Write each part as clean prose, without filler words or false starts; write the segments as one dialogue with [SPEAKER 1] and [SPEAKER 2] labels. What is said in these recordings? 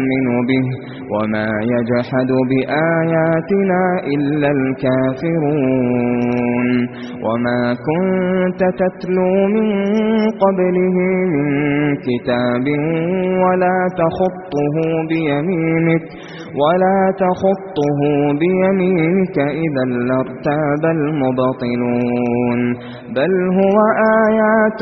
[SPEAKER 1] يؤمن به وما يجحد بآياتنا إلا الكافرون وما كنت تتلو من قبله من كتاب ولا تخطه بيمينك إذا لارتاب المبطلون بل هو آيات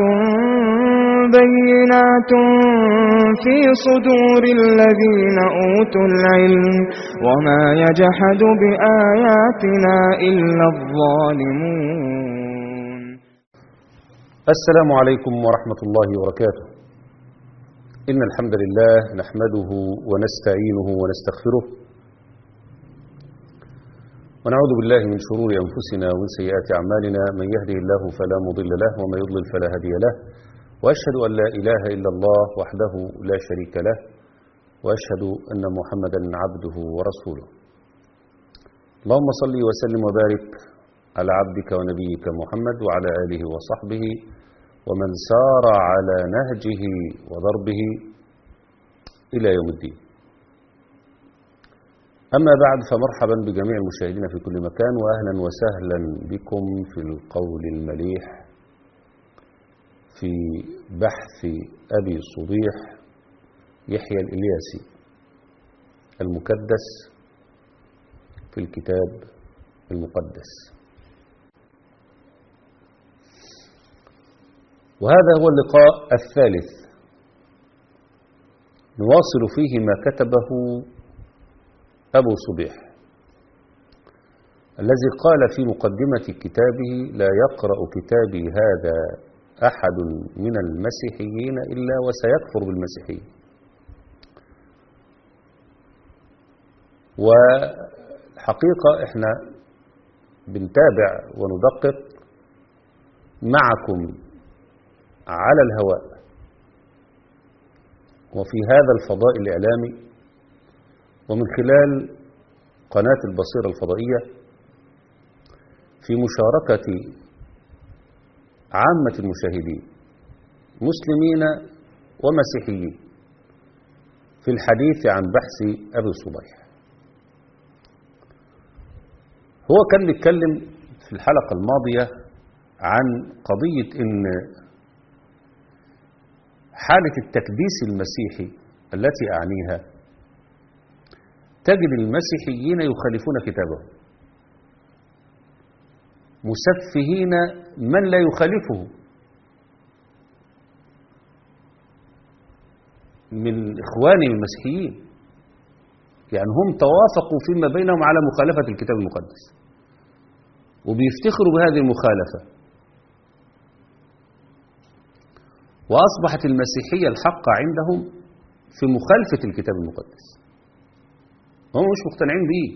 [SPEAKER 1] بينات في صدور الذين أوتوا العلم وما يجحد بآياتنا إلا الظالمون.
[SPEAKER 2] السلام عليكم ورحمة الله وبركاته. إن الحمد لله نحمده ونستعينه ونستغفره ونعوذ بالله من شرور أنفسنا ومن سيئات أعمالنا من يهده الله فلا مضل له ومن يضلل فلا هادي له وأشهد أن لا إله إلا الله وحده لا شريك له وأشهد أن محمدا عبده ورسوله. اللهم صل وسلم وبارك على عبدك ونبيك محمد وعلى آله وصحبه ومن سار على نهجه وضربه إلى يوم الدين. أما بعد فمرحبا بجميع المشاهدين في كل مكان وأهلا وسهلا بكم في القول المليح في بحث أبي صبيح يحيى الإلياسي المكدس في الكتاب المقدس. وهذا هو اللقاء الثالث نواصل فيه ما كتبه أبو صبيح الذي قال في مقدمة كتابه: لا يقرأ كتابي هذا أحد من المسيحيين إلا وسيكفر بالمسيحية. والحقيقة إحنا بنتابع وندقق معكم على الهواء وفي هذا الفضاء الإعلامي ومن خلال قناة البصيرة الفضائية في مشاركة عامة المشاهدين مسلمين ومسيحيين في الحديث عن بحث أبي صبيح. هو كان بيتكلم في الحلقة الماضية عن قضية إن حالة التكديس المسيحي التي أعنيها تجد المسيحيين يخالفون كتابه مسفهين من لا يخالفه من إخوانهم المسيحيين، يعني هم توافقوا فيما بينهم على مخالفة الكتاب المقدس وبيفتخروا بهذه المخالفة، وأصبحت المسيحية الحقة عندهم في مخالفة الكتاب المقدس. هم مش مقتنعين به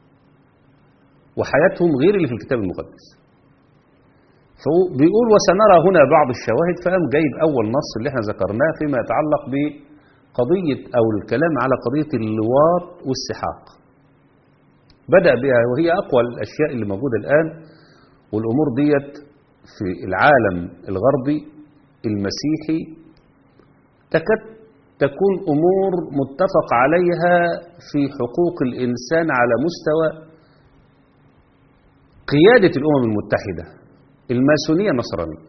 [SPEAKER 2] وحياتهم غير اللي في الكتاب المقدس. فبيقول: وسنرى هنا بعض الشواهد. فقام جايب أول نص اللي احنا ذكرناه فيما يتعلق بقضية أو الكلام على قضية اللواط والسحاق. بدأ بها وهي أقوى الأشياء اللي موجودة الآن، والأمور ديت في العالم الغربي المسيحي تكاد تكون أمور متفق عليها في حقوق الإنسان على مستوى قيادة الأمم المتحدة، الماسونية النصرانية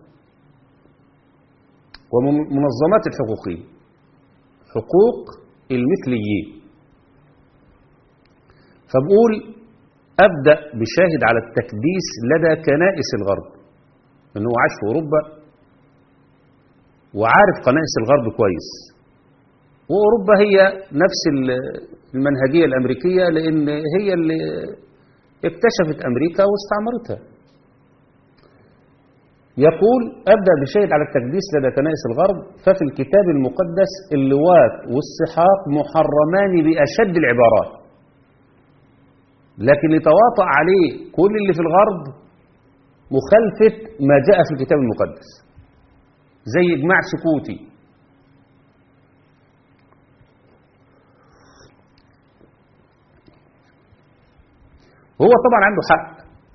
[SPEAKER 2] ومنظمات الحقوقية، حقوق المثليين. فبقول: أبدأ بشاهد على التكديس لدى كنائس الغرب، إنه عاش في أوروبا وعارف كنائس الغرب كويس، وأوروبا هي نفس المنهجية الأمريكية، لأن هي اللي اكتشفت أمريكا واستعمرتها. يقول: أبدأ بشاهد على التكديس لدى كنائس الغرب، ففي الكتاب المقدس اللواط والسحاق محرمان بأشد العبارات، لكن يتواطأ عليه كل اللي في الغرب مخالفة ما جاء في الكتاب المقدس، زي إجماع سكوتي. هو طبعا عنده حق،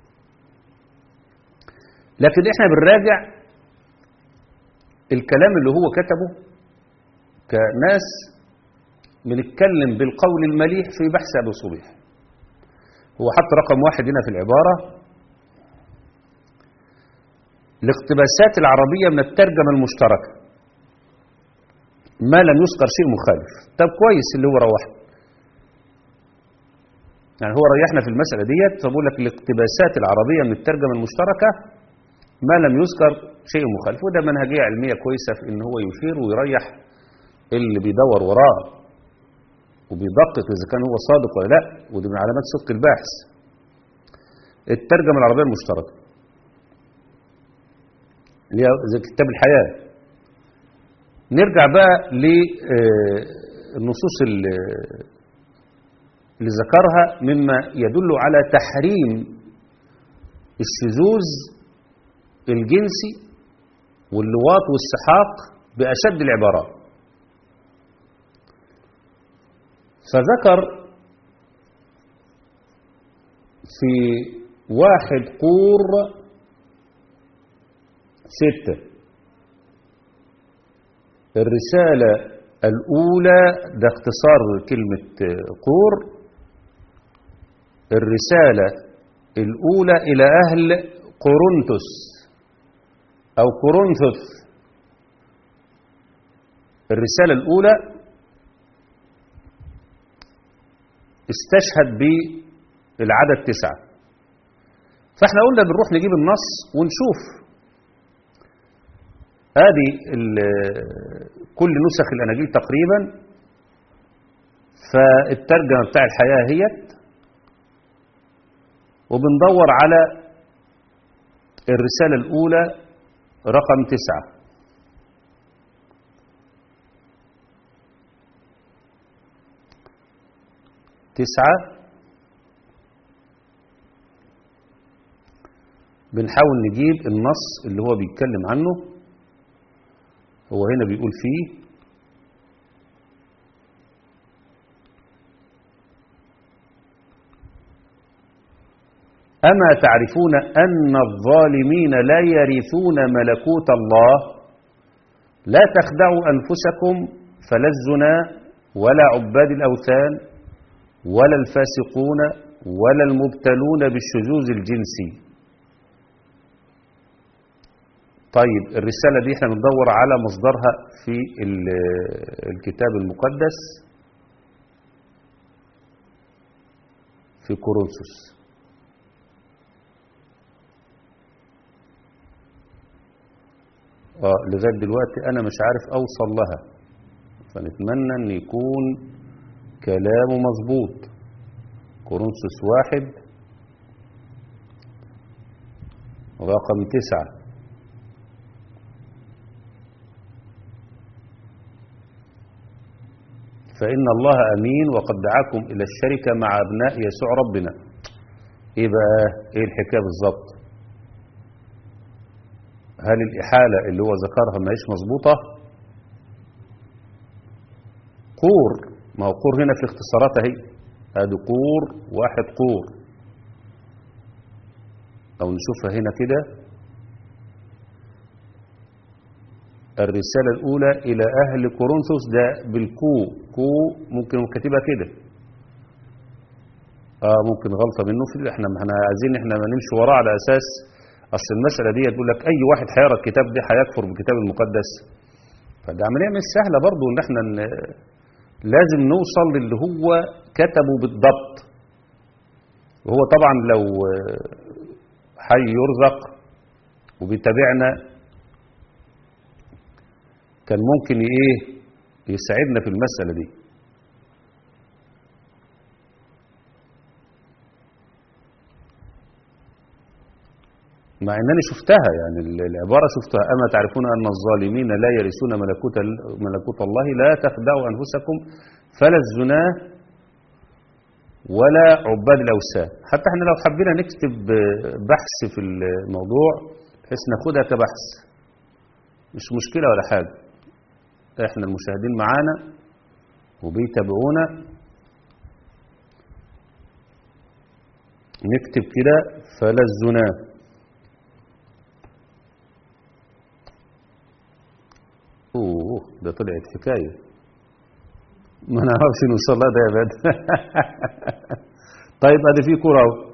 [SPEAKER 2] لكن احنا بنراجع الكلام اللي هو كتبه كناس بنتكلم بالقول المليح في بحث أبي صبيح. هو حط رقم 1 هنا في العبارة: الاقتباسات العربية من الترجمة المشتركة ما لم يذكر شيء مخالف. طب كويس اللي هو روحنا، يعني هو ريحنا في المسألة ديت، فبقول لك الاقتباسات العربية من الترجمة المشتركة ما لم يذكر شيء مخالف. وده منهجية علمية كويسة في ان هو يشير ويريح اللي بيدور وراه وبيدقق اذا كان هو صادق ولا لا، ودي من علامات صدق الباحث. الترجمة العربية المشتركة اللي هي زي كتاب الحياة. نرجع بقى للنصوص اللي ذكرها مما يدل على تحريم الشذوذ الجنسي واللواط والسحاق بأشد العبارات. فذكر في 1 قور 6 الرسالة الأولى، ده اختصار كلمة قور، الرسالة الأولى إلى أهل قرنثس أو كورنثوس. الرسالة الأولى استشهد بالعدد 9. فاحنا قلنا بنروح نجيب النص ونشوف هذه كل نسخ الأناجيل تقريبا. فالترجمة بتاع الحياة هي، وبندور على الرسالة الأولى رقم 9. بنحاول نجيب النص اللي هو بيتكلم عنه. هو هنا بيقول فيه: أما تعرفون أن الظالمين لا يرثون ملكوت الله؟ لا تخدعوا أنفسكم، فلا الزنا ولا عباد الأوثان ولا الفاسقون ولا المبتلون بالشذوذ الجنسي. طيب الرسالة دي احنا بندور على مصدرها في الكتاب المقدس في كورنثوس. لغاية دلوقتي أنا مش عارف أوصل لها، فنتمنى أن يكون كلامه مظبوط. كورنثوس 1 رقم 9. فإن الله أمين وقد دعاكم إلى الشركة مع أبناء يسوع ربنا. إيه بقى؟ إيه الحكاية بالظبط؟ هل الإحالة اللي هو ذكرها ما هيش مظبوطة؟ قور، ما هو قور هنا في اختصارات اهي، ادي قور 1 قور. أو نشوفها هنا كده: الرسالة الأولى إلى أهل كورنثوس، ده بالكو، كو ممكن كاتبها كده. ممكن غلطة منه في احنا عايزين احنا ما نمشي وراه على أساس أصل المسألة دي تقول لك أي واحد هيقرا الكتاب ده هيكفر بالكتاب المقدس. فده عملية مش سهلة برضو إن احنا لازم نوصل للي هو كتبه بالضبط. وهو طبعا لو حي يرزق وبيتابعنا كان ممكن يساعدنا في المسألة دي. مع انني شفتها، يعني العبارة شفتها: أما تعرفون أن الظالمين لا يرثون ملكوت الله؟ لا تخدعوا أنفسكم، فلا الزنا ولا عباد الأوثان. حتى احنا لو حبينا نكتب بحث في الموضوع بحيث ناخدها كبحث مش مشكلة ولا حاجة. احنا المشاهدين معانا وبيتابعونا نكتب كده: فلا الزنا ده طلعت حكاية. ما نعرفش نوصل لها ده يا باد. طيب ادي في كوره اهو.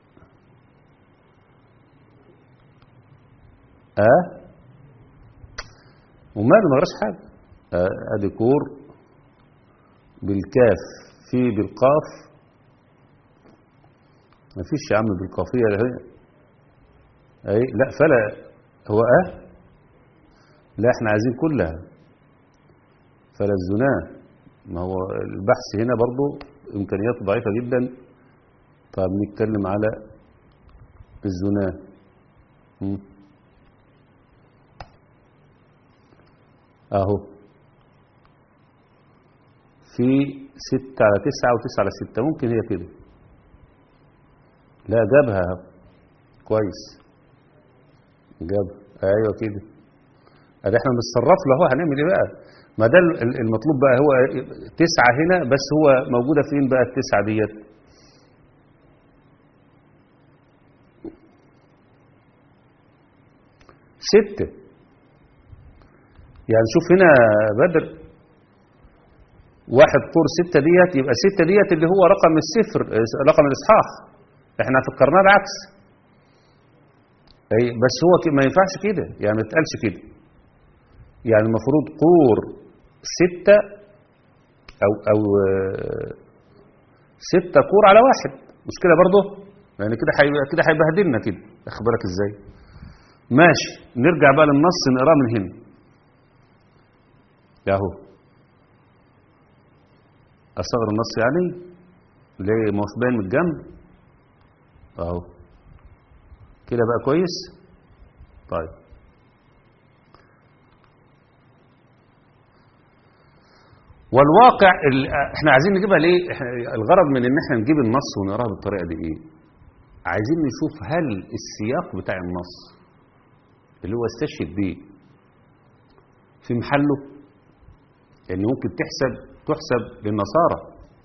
[SPEAKER 2] وماله ما غيرش حاجه. ادي كور بالكاف في بالقاف. ما فيش يا عم بالقافيه اي لا فلا هو لا احنا عايزين كلها فلا الزناه. ما هو البحث هنا برضو امكانياته ضعيفه جدا. طب نتكلم على الزناه. اهو في 6/9 و9/6 ممكن هي كده. لا جابها كويس جابها ايوه كده. ادي احنا بنتصرف له. هو هنعمل ايه بقى؟ ما ده المطلوب بقى. هو 9 هنا بس هو موجوده فين بقى ال9 ديت؟ ستة. يعني شوف هنا بدر 1 قور 6 ديت يبقى 6 ديت اللي هو رقم الصفر رقم الإصحاح. احنا فكرناه العكس. بس هو ما ينفعش كده يعني ما يتقالش كده. يعني المفروض قور 6 أو 6 قور على 1 مش كده برضه؟ يعني كده هيبهدلنا كده. واخد بالك ازاي؟ ماشي نرجع بقى للنص نقراه من هنا. اهو اصغر النص يعني ليه ما هوش باين من الجنب اهو كده بقى كويس. طيب والواقع احنا عايزين نجيبها ليه؟ الغرض من ان احنا نجيب النص ونقراه بالطريقه دي ايه؟ عايزين نشوف هل السياق بتاع النص اللي هو استشهد بيه في محله. يعني ممكن تحسب للنصارى.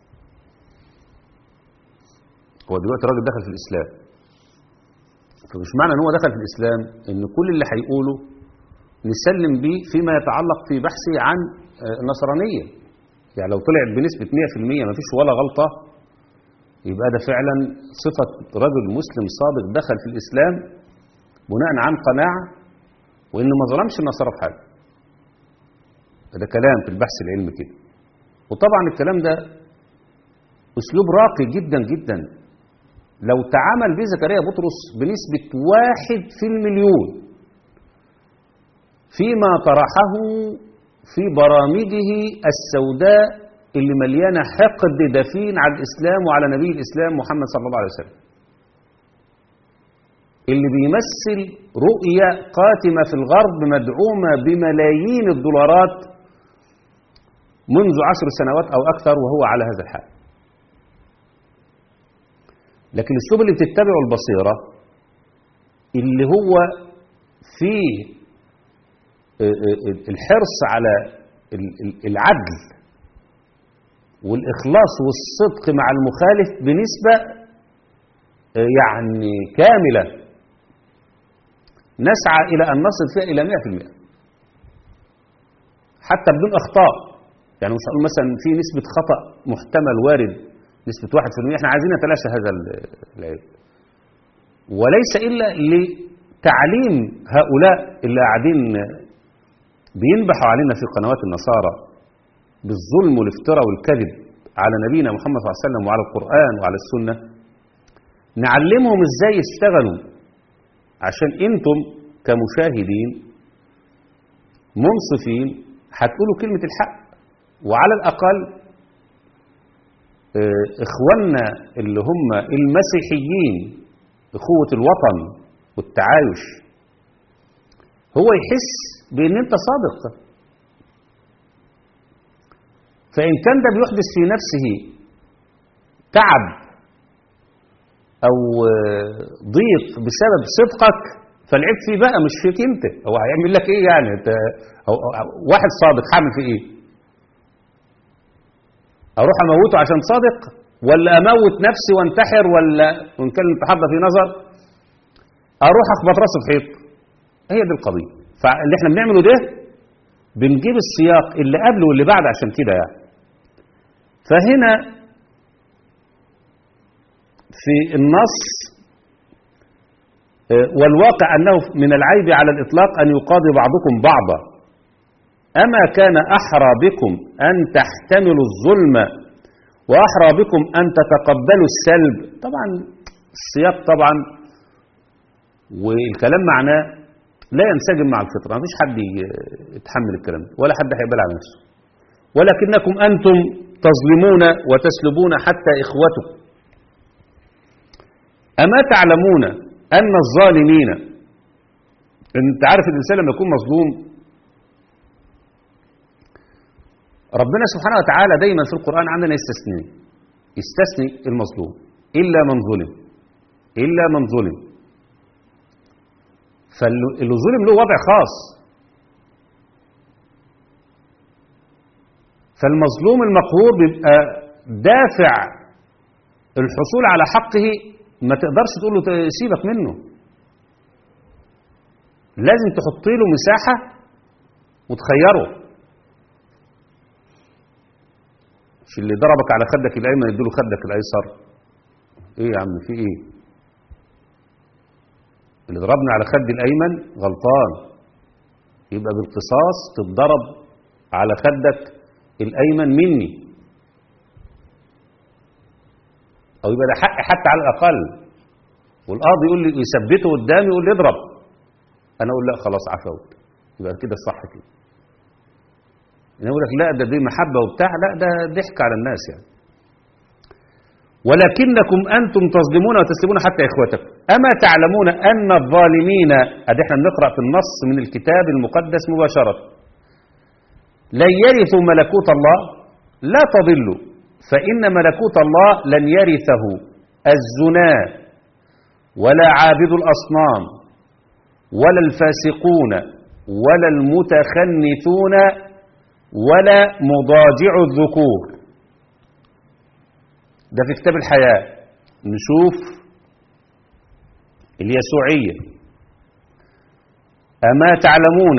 [SPEAKER 2] هو دلوقتي راجل دخل في الإسلام فمش معنى ان هو دخل في الإسلام ان كل اللي هيقوله نسلم بيه فيما يتعلق في بحثه عن النصرانية. يعني لو طلعت بنسبة 100% ما فيش ولا غلطة يبقى ده فعلا صفة رجل مسلم صادق دخل في الإسلام بناء عن قناعة وانه ما ظلمش النصارى في حاجة. ده كلام في البحث العلمي كده. وطبعا الكلام ده اسلوب راقي جدا جدا. لو تعامل به زكريا بطرس بنسبة 1 في المليون فيما طرحه في برامجه السوداء اللي مليانة حقد دفين على الإسلام وعلى نبي الإسلام محمد صلى الله عليه وسلم، اللي بيمثل رؤية قاتمة في الغرب مدعومة بملايين الدولارات منذ 10 سنوات أو أكثر وهو على هذا الحال. لكن الأسلوب اللي بتتبعه البصيرة اللي هو فيه الحرص على العدل والإخلاص والصدق مع المخالف بنسبة يعني كاملة نسعى إلى أن نصل فيها إلى 100% حتى بدون أخطاء. يعني مش هقول مثلا في نسبة خطأ محتمل وارد نسبة 1%، احنا عايزين نتلاشى هذا العيب، وليس إلا لتعليم هؤلاء اللي قاعدين بينبحوا علينا في قنوات النصارى بالظلم والافتراء والكذب على نبينا محمد صلى الله عليه وسلم وعلى القرآن وعلى السنة. نعلمهم ازاي يشتغلوا عشان انتم كمشاهدين منصفين هتقولوا كلمة الحق، وعلى الأقل إخواننا اللي هم المسيحيين أخوة الوطن والتعايش هو يحس بأن أنت صادق. فإن كان ده بيحدث في نفسه تعب أو ضيق بسبب صدقك فالعيب فيه بقى مش فيك أنت. هو هيعمل لك إيه يعني؟ واحد صادق هعمل فيه إيه؟ أروح أموته عشان صادق ولا أموت نفسي وانتحر ولا وإن كان الانتحار ده في نظر أروح أخبط راسي في حيط؟ هي دي القضية. فاللي احنا بنعمله ده بنجيب السياق اللي قبله واللي بعد عشان كده يعني فهنا في النص والواقع أنه من العيب على الإطلاق أن يقاضي بعضكم بعضا. أما كان أحرى بكم أن تحتملوا الظلم وأحرى بكم أن تتقبلوا السلب. طبعا السياق طبعا والكلام معناه لا ينسجم مع الفطرة. ما فيش حد يتحمل الكلام ولا حد هيقبل على نفسه. ولكنكم أنتم تظلمون وتسلبون حتى إخوتكم. أما تعلمون أن الظالمين، أنت عارف الإنسان لما يكون مظلوم ربنا سبحانه وتعالى دايما في القرآن عندنا يستثني المظلوم إلا من ظلم، إلا من ظلم. فاللي ظلم له وضع خاص. فالمظلوم المقهور بيبقى دافع الحصول على حقه ما تقدرش تقول له سيبك منه، لازم تحط له مساحة وتخيره. مش اللي ضربك على خدك الأيمن يديله خدك الأيسر. ايه يا عم في ايه؟ اللي ضربني على خد الأيمن غلطان، يبقى بالقصاص تتضرب على خدك الأيمن مني، أو يبقى ده حق حتى على الأقل. والقاضي يقول لي يثبته قدامي يقول لي اضرب، أنا أقول لا خلاص عفوت، يبقى كده الصح كده. أنا أقول لك لا ده دي محبة وبتاع، لا ده ضحك على الناس يعني. ولكنكم أنتم تظلمون وتسلمون حتى إخوتكم. أما تعلمون أن الظالمين، أدي احنا بنقرأ في النص من الكتاب المقدس مباشرة، لن يرثوا ملكوت الله. لا تضلوا، فإن ملكوت الله لن يرثه الزنا ولا عابد الأصنام ولا الفاسقون ولا المتخنثون ولا مضاجع الذكور. ده في كتاب الحياة. نشوف اليسوعية. أما تعلمون،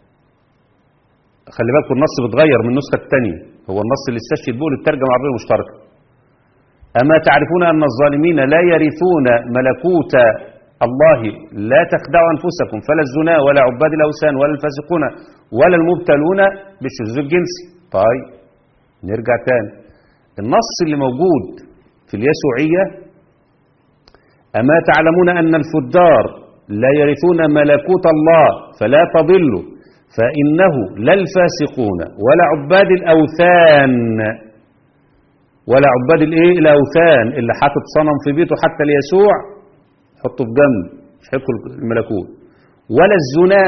[SPEAKER 2] خلي بالكم النص بتغير من النسخة الثانية، هو النص اللي استشهد به للترجمة العربية المشتركة. أما تعرفون أن الظالمين لا يرثون ملكوت الله. لا تخدعوا أنفسكم، فلا الزنا ولا عباد الأوثان ولا الفاسقون ولا المبتلون بالشذوذ الجنسي. طيب نرجع تاني النص اللي موجود في اليسوعية. أما تعلمون أن الفجار لا يرثون ملكوت الله فلا تضلوا، فإنه لا الفاسقون ولا عباد الأوثان ولا عباد الأوثان اللي حاطط صنم في بيته حتى ليسوع حطه في جنب مش هيدخل الملكوت، ولا الزنا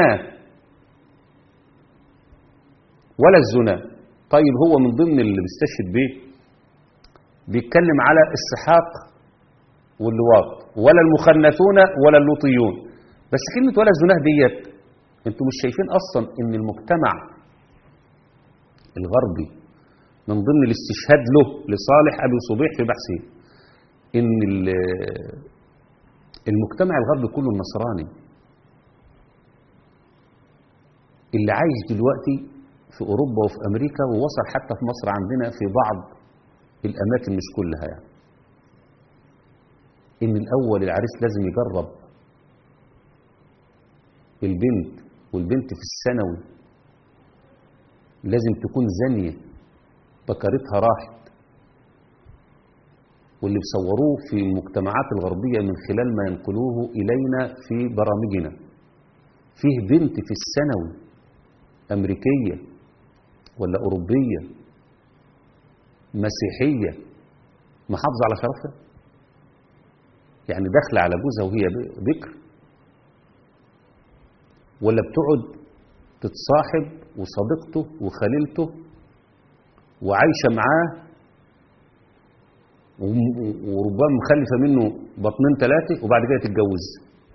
[SPEAKER 2] ولا الزنا. طيب هو من ضمن اللي بيستشهد بيه بيتكلم على السحاق واللواط، ولا المخنثون ولا اللوطيون. بس كلمة ولا الزنا ديت انتوا مش شايفين اصلا ان المجتمع الغربي من ضمن الاستشهاد له لصالح ابي صبيح في بحثه ان المجتمع الغربي كله النصراني اللي عايش دلوقتي في اوروبا وفي امريكا ووصل حتى في مصر عندنا في بعض الاماكن مش كلها يعني. ان الاول العريس لازم يجرب البنت، والبنت في الثانوي لازم تكون زانية بكرتها راحت. واللي بصوروه في المجتمعات الغربية من خلال ما ينقلوه إلينا في برامجنا، فيه بنت في الثانوي أمريكية ولا أوروبية مسيحية محافظة على شرفها، يعني داخلة على جوزها وهي بكر، ولا بتقعد تتصاحب وصديقته وخليلته وعايشة معاه وربما مخلفة منه بطنين ثلاثة وبعد كده تتجوز.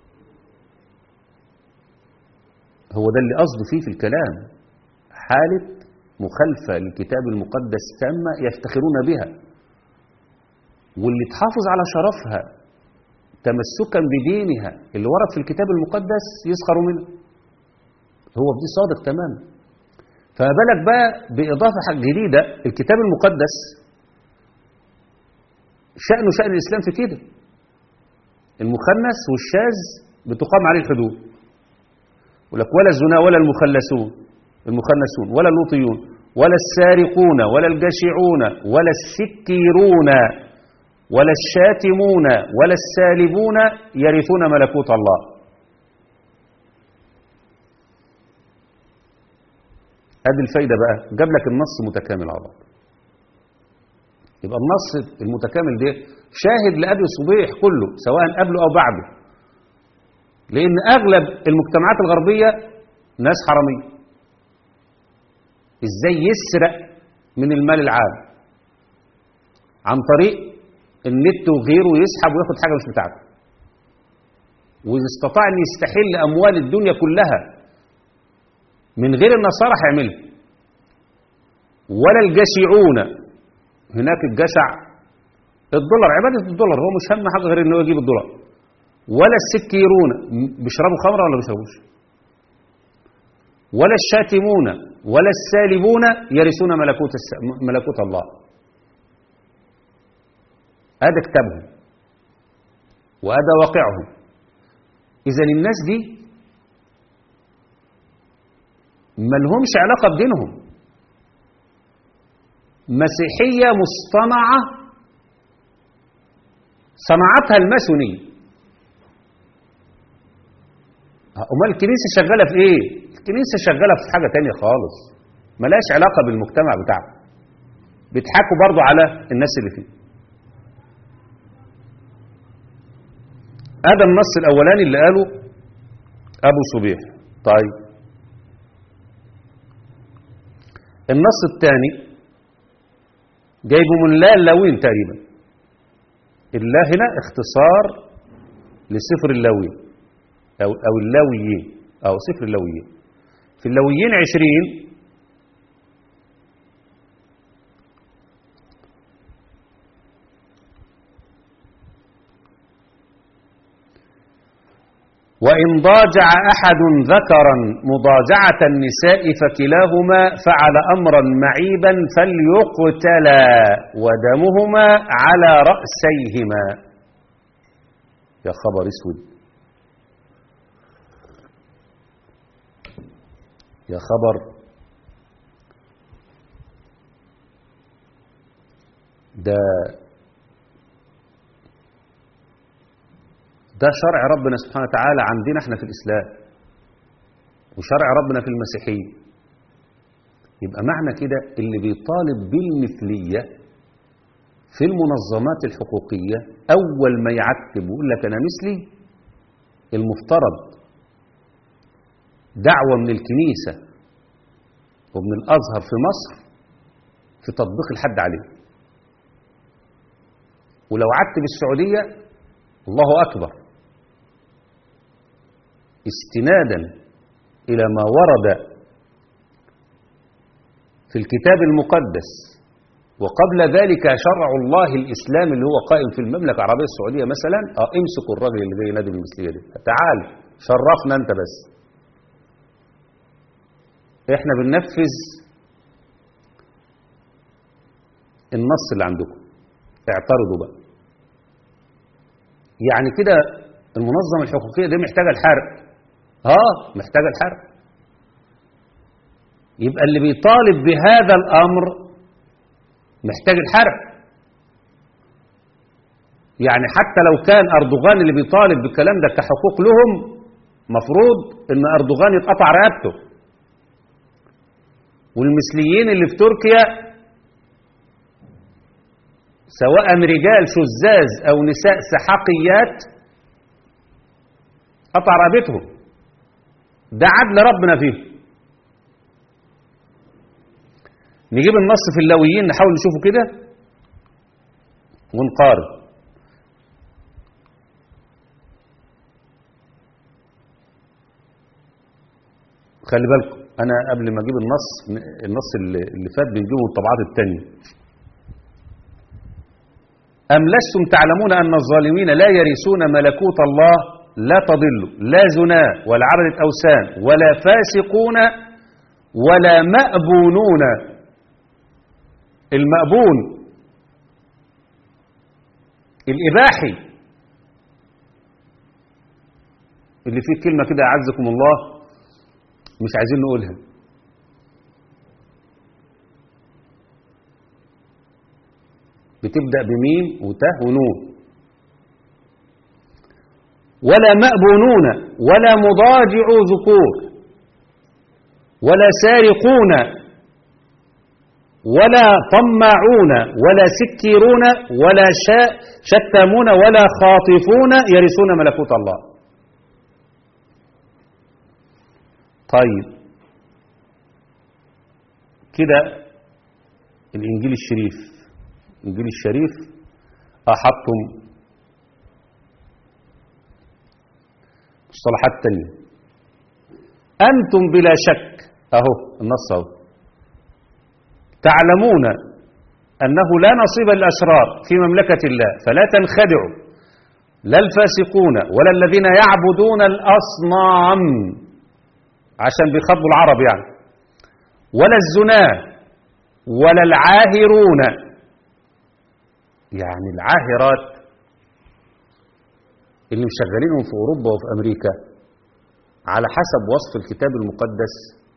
[SPEAKER 2] هو ده اللي قصده فيه في الكلام، حالة مخالفة للكتاب المقدس تامة يفتخرون بها، واللي تحافظ على شرفها تمسكا بدينها اللي ورد في الكتاب المقدس يسخروا منه. هو بدي صادق تماما. فبالك بقى بإضافة حاجة جديدة، الكتاب المقدس شأن الإسلام في كده. المخنث والشاذ بتقام عليه الحدود. ولك ولا الزنا ولا المخنثون ولا اللوطيون ولا السارقون ولا الجشعون ولا السكيرون ولا الشاتمون ولا السالبون يرثون ملكوت الله. ادي الفايدة بقى، جاب لك النص متكامل على بعض. يبقى النص المتكامل ده شاهد لأبي صبيح كله سواء قبله أو بعده، لأن أغلب المجتمعات الغربية ناس حرامية. إزاي يسرق من المال العام عن طريق النت وغيره، يسحب وياخد حاجة مش بتاعته، وإذا استطاع أن يستحل أموال الدنيا كلها من غير النصارى هيعملها. ولا الجشعون، هناك الجشع الدولار، عبادة الدولار، هو مش هم حاجة غير انه يجيب الدولار. ولا السكيرون، بيشربوا خمرة ولا بيشربوش. ولا الشاتمون ولا السالبون يرثون ملكوت الله. هذا كتابهم وهذا واقعهم. إذن الناس دي ما لهمش علاقة بدينهم، مسيحية مصطنعة صنعتها الماسونية. أمال الكنيسة شغالة في إيه؟ الكنيسة شغالة في حاجة تانية خالص ملاش علاقة بالمجتمع بتاعها، بيضحكوا برضو على الناس اللي فيه. هذا النص الأولاني اللي قاله أبو صبيح. طيب النص الثاني جايبه من لا اللاوين تقريبا. الله هنا اختصار لسفر اللاوين أو اللاويين أو سفر اللاويين. في اللاويين 20 وإن ضاجع أحد ذكرا مضاجعة النساء فكلاهما فعل أمرا معيبا فليقتلا ودمهما على رأسيهما. يا خبر اسود، يا خبر. ده شرع ربنا سبحانه وتعالى عندنا احنا في الإسلام، وشرع ربنا في المسيحية. يبقى معنى كده اللي بيطالب بالمثلية في المنظمات الحقوقية أول ما يعتب ويقول لك أنا مثلي، المفترض دعوة من الكنيسة ومن الأزهر في مصر في تطبيق الحد عليه. ولو عتب السعودية الله أكبر، استنادا إلى ما ورد في الكتاب المقدس وقبل ذلك شرع الله الإسلام اللي هو قائم في المملكة العربية السعودية مثلا. امسكوا الراجل اللي جاي ينادي بالمثلية دي، تعال شرفنا انت. بس احنا بننفذ النص اللي عندكم، اعترضوا بقى. يعني كده المنظمة الحقوقية دي محتاجة الحرق. محتاجة الحرق. يبقى اللي بيطالب بهذا الأمر محتاج الحرق. يعني حتى لو كان أردوغان اللي بيطالب بالكلام ده كحقوق لهم، مفروض ان أردوغان يتقطع رقبته. والمثليين اللي في تركيا سواء رجال شذاذ أو نساء سحقيات قطع رقبتهم. ده عدل ربنا فيه. نجيب النص في اللاويين نحاول نشوفه كده ونقارن. خلي بالكم أنا قبل ما أجيب النص اللي فات بنجيبه الطبعات التانية. أم لستم تعلمون أن الظالمين لا يرثون ملكوت الله؟ لا تضلوا، لا زنا ولا عبدة أوثان ولا فاسقون ولا مأبونون. المأبون الإباحي اللي فيه كلمة كده أعزكم الله مش عايزين نقولها، بتبدأ بميم وته ونون. ولا مأبونون ولا مضاجع ذكور ولا سارقون ولا طماعون ولا سكيرون ولا شتامون ولا خاطفون يرثون ملكوت الله. طيب كده الإنجيل الشريف، الإنجيل الشريف أحطم الصلاحات التانية. أنتم بلا شك أهو النص أهو تعلمون أنه لا نصيب للأشرار في مملكة الله، فلا تنخدعوا لا الفاسقون ولا الذين يعبدون الأصنام، عشان بيخاطبوا العرب يعني، ولا الزناه ولا العاهرون، يعني العاهرات اللي مشغلينهم في أوروبا وفي أمريكا على حسب وصف الكتاب المقدس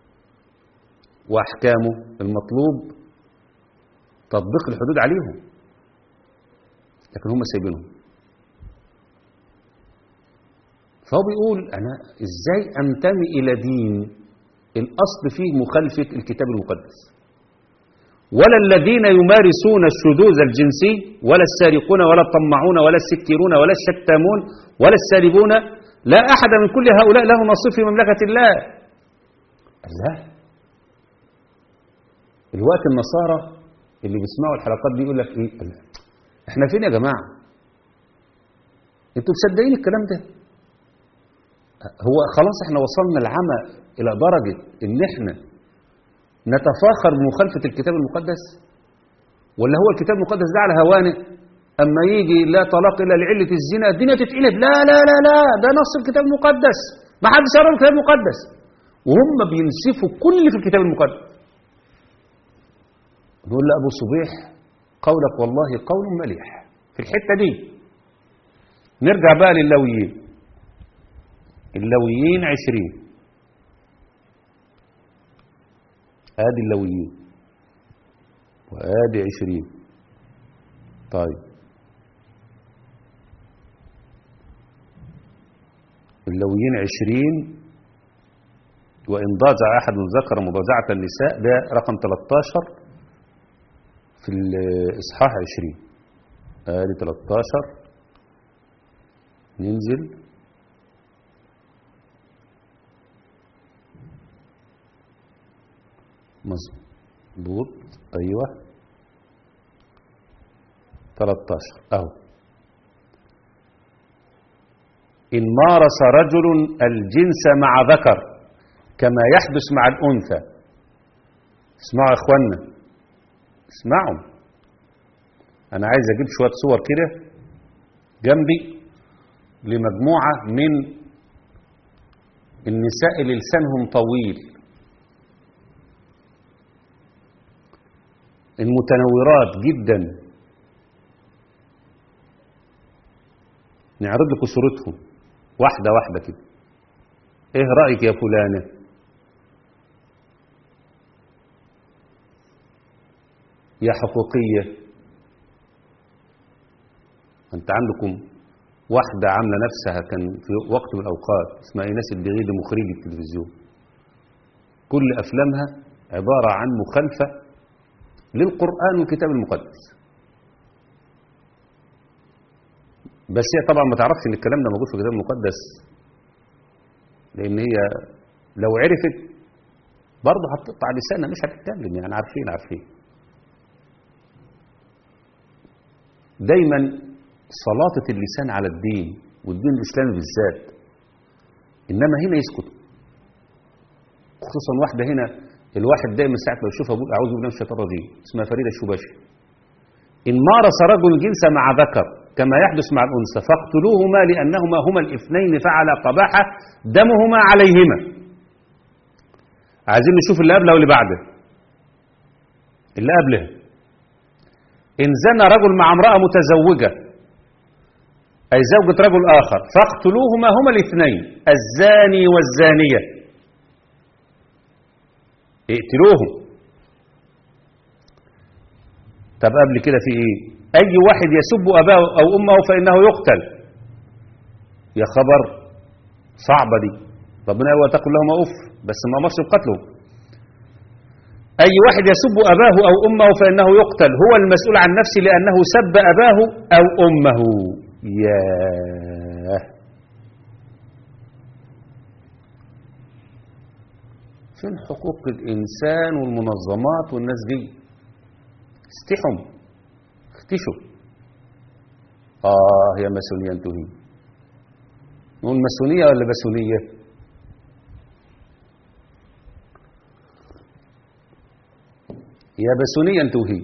[SPEAKER 2] وأحكامه المطلوب تطبيق الحدود عليهم، لكن هم سايبينهم. فهو بيقول أنا إزاي أنتمي إلى دين الأصل فيه مخالفة الكتاب المقدس، ولا الذين يمارسون الشذوذ الجنسي ولا السارقون ولا الطماعون ولا السكيرون ولا الشتامون ولا السالبون، لا أحد من كل هؤلاء له نصيب في مملكة الله. الله الوقت النصارى اللي بيسمعوا الحلقات دي يقول لك ايه، احنا فين يا جماعة؟ انتوا مصدقين الكلام ده؟ هو خلاص احنا وصلنا العمى الى درجة ان احنا نتفاخر بمخالفة الكتاب المقدس، ولا هو الكتاب المقدس ده على هوانه اما يجي لا طلاق الا لعلة الزنا الدنيا تتقلب؟ لا لا لا لا، ده نص الكتاب المقدس، ما حدش يقرا الكتاب المقدس، وهم بينسفوا كل في الكتاب المقدس. نقول لأبو صبيح قولك والله قول مليح في الحتة دي. نرجع بقى لللويين، اللويين 20، ادي اللويين وادي 20. طيب اللويين 20 وإن ضاجع أحد ذكر مضاجعة النساء، ده رقم 13 في الإصحاح 20. آدي 13 ننزل مظبوط، أيوة 13 أهو. إن مارس رجل الجنس مع ذكر كما يحدث مع الأنثى. اسمعوا يا إخوانا، اسمعوا، أنا عايز أجيب شوية صور كده جنبي لمجموعة من النساء اللي لسانهم طويل، المتنورات جدا، نعرض لكم صورتهم واحدة واحدة كده. ايه رأيك يا فلانة؟ يا حقوقية، انت عندكم واحدة عاملة نفسها كان في وقت من الأوقات اسمها ايناس الدغيدي مخرجة التلفزيون، كل أفلامها عبارة عن مخالفة للقرآن والكتاب المقدس، بس هي طبعا ما تعرفش ان الكلام ده موجود في الكتاب المقدس، لان هي لو عرفت برضه هتقطع لسانها مش هتتكلم، يعني عارفين. دايما سلاطة اللسان على الدين والدين الإسلامي بالذات، إنما هنا يسكتوا، خصوصا واحدة هنا الواحد دايما ساعة ما يشوفها يقول أعوذ بالله من الشيطان الرجيم، اسمها فريدة الشباشي. إن مارس رجل جنس مع ذكر كما يحدث مع الأنثى فاقتلوهما لأنهما هما الاثنين فعلا قباحة دمهما عليهما. عايزين نشوف اللي قبله واللي بعده. اللي قبله إن زنى رجل مع امرأة متزوجة أي زوجة رجل آخر، فاقتلوهما هما الاثنين، الزاني والزانية، اقتلوهم. طب قبل كده في ايه؟ أي واحد يسب أباه أو أمه فإنه يقتل. يا خبر، صعبة دي. ربنا قال ولا تقل لهما أف، بس ما أمرش بقتله. أي واحد يسب أباه أو أمه فإنه يقتل، هو المسؤول عن نفسه لأنه سب أباه أو أمه. ياه، فين حقوق الإنسان والمنظمات والناس دي؟ استحوا، اختشوا. هي ماسونية انتهي. نقول ماسونية ولا باسونية؟ يا باسونية انتهي.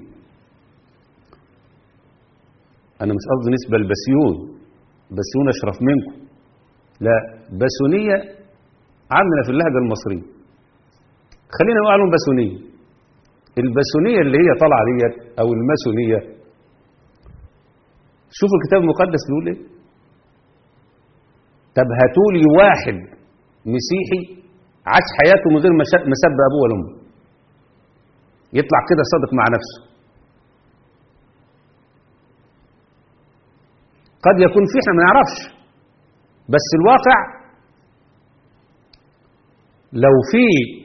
[SPEAKER 2] أنا مش قصدي نسبة البسيون، بسيون أشرف منكم، لا، باسونية عندنا في اللهجة المصرية. خلينا نقول عنهم باسونية. الباسونية اللي هي طالعة ديت أو الماسونية، شوفوا الكتاب المقدس بيقول إيه. طب هاتولي واحد مسيحي عاش حياته من غير ما سب أبوه ولا أمه، يطلع كده صادق مع نفسه. قد يكون في، احنا ما نعرفش، بس الواقع لو في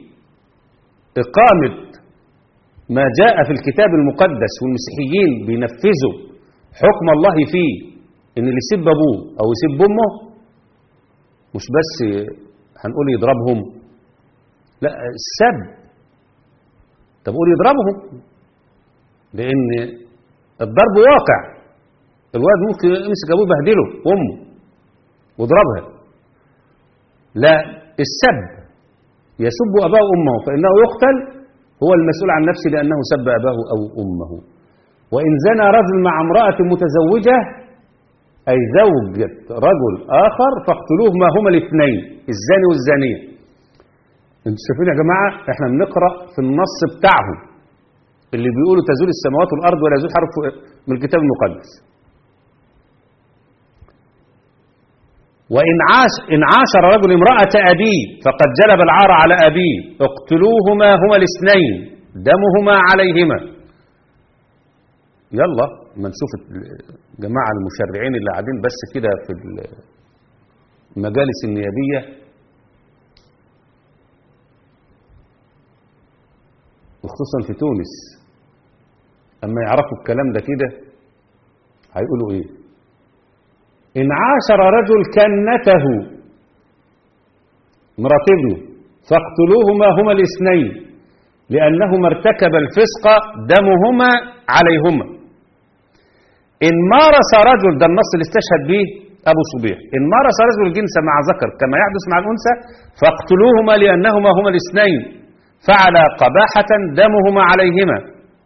[SPEAKER 2] إقامة ما جاء في الكتاب المقدس والمسيحيين بينفذوا حكم الله فيه، إن اللي يسب أبوه أو يسب أمه مش بس هنقول يضربهم، لا، السب. طب قول يضربهم، لأن الضرب واقع. الولد ممكن يمسك أبوه يبهدله أمه ويضربها. لا، السب، يسب أباه وأمه فإنه يقتل، هو المسؤول عن نفسه لأنه سب أباه أو أمه. وإن زنى رجل مع امرأة متزوجة، أي زوجة رجل آخر، فاقتلوهما هما الاثنين، الزاني والزانية. انتوا شايفين يا جماعة، احنا بنقرأ في النص بتاعهم اللي بيقولوا تزول السماوات والأرض ولا يزول حرف من الكتاب المقدس. وإن عاشر رجل امرأة أبيه فقد جلب العار على أبيه، اقتلوهما هما الاثنين، دمهما عليهما. يلا ما نشوف الجماعة المشرعين اللي قاعدين بس كده في المجالس النيابية، وخصوصا في تونس، أما يعرفوا الكلام ده كده هيقولوا إيه؟ إن عاشر رجل كنته مرات ابنه فاقتلوهما هما الاثنين لأنهما ارتكب الفسق، دمهما عليهما. إن مارس رجل، ده النص اللي استشهد به أبو صبيح، إن مارس رجل الجنس مع ذكر كما يحدث مع الأنثى فاقتلوهما لأنهما هما الاثنين فعل قباحة، دمهما عليهما.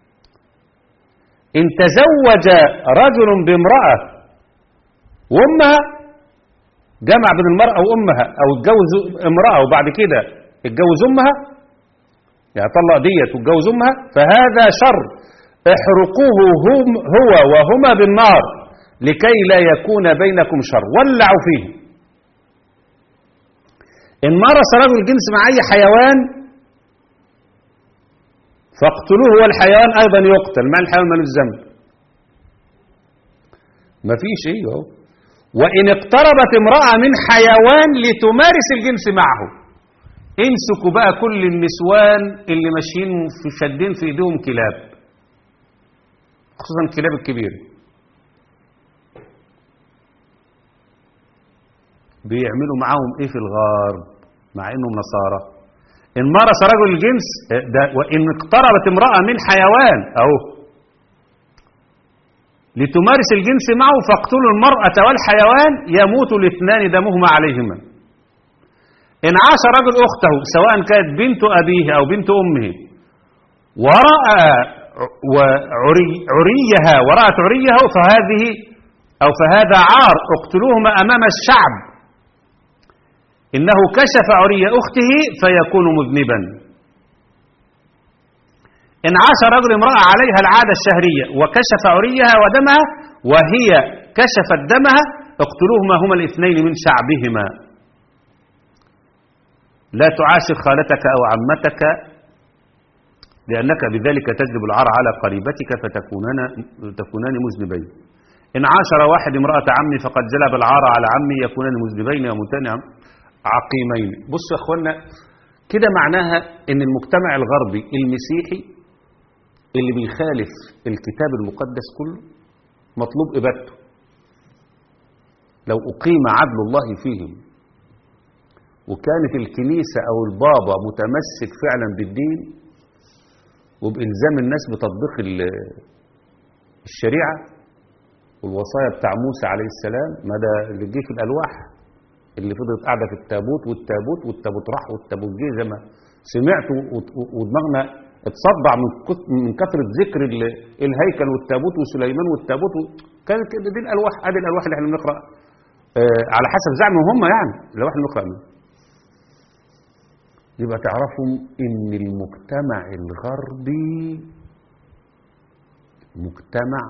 [SPEAKER 2] إن تزوج رجل بامرأة وأمها، جمع بين المرأة وأمها، أو اتجوز امرأة وبعد كده اتجوز أمها، يعني طلق ديت واتجوز أمها، فهذا شر، احرقوه هو وهما بالنار لكي لا يكون بينكم شر، ولعوا فيه. إن مارس رجل الجنس مع أي حيوان فاقتلوه، والحيوان أيضا يقتل، مع الحيوان مالوش ذنب، مفيش إيه اهو. وإن اقتربت امرأة من حيوان لتمارس الجنس معه، امسكوا بقى كل النسوان اللي ماشيين في شدين في ايديهم كلاب، خصوصا الكلاب الكبيرة، بيعملوا معاهم ايه في الغرب مع انهم نصارى. ان مارس رجل الجنس ده، وان اقتربت امرأة من حيوان اهو لتمارس الجنس معه فاقتلوا المرأة والحيوان، يموت الاثنان دمهما عليهما. إن عاش رجل أخته سواء كانت بنت أبيه أو بنت أمه ورأى عريها ورأت عريه فهذا عار، اقتلوهما أمام الشعب، إنه كشف عري أخته فيكون مذنبا. إن عاش رجل امرأة عليها العادة الشهرية وكشف عريها ودمها وهي كشفت دمها اقتلوهما هما الاثنين من شعبهما، لا تعاشر خالتك أو عمتك لأنك بذلك تجلب العار على قريبتك فتكونان مذنبين. إن عاشر واحد امرأة عمي فقد جلب العار على عمي يكونان مذنبين ومنتان عقيمين. بصوا يا أخوانا، كده معناها إن المجتمع الغربي المسيحي اللي بيخالف الكتاب المقدس كله مطلوب إبادته. لو أقيم عدل الله فيهم وكانت الكنيسة أو البابا متمسك فعلا بالدين وبإلزام الناس بتطبيق الشريعة والوصايا بتاع موسى عليه السلام، ما ده اللي جه في الألواح اللي فضلت قاعدة في التابوت والتابوت راح والتابوت جه زي ما سمعتوا ودماغنا اتصدع من كثرة ذكر الهيكل والتابوت وسليمان والتابوت كانت كده. دي الألواح، ادي الألواح اللي احنا بنقرأ على حسب زعمهم هم، يعني الألواح اللي بنقرأ منها. يبقى تعرفوا ان المجتمع الغربي مجتمع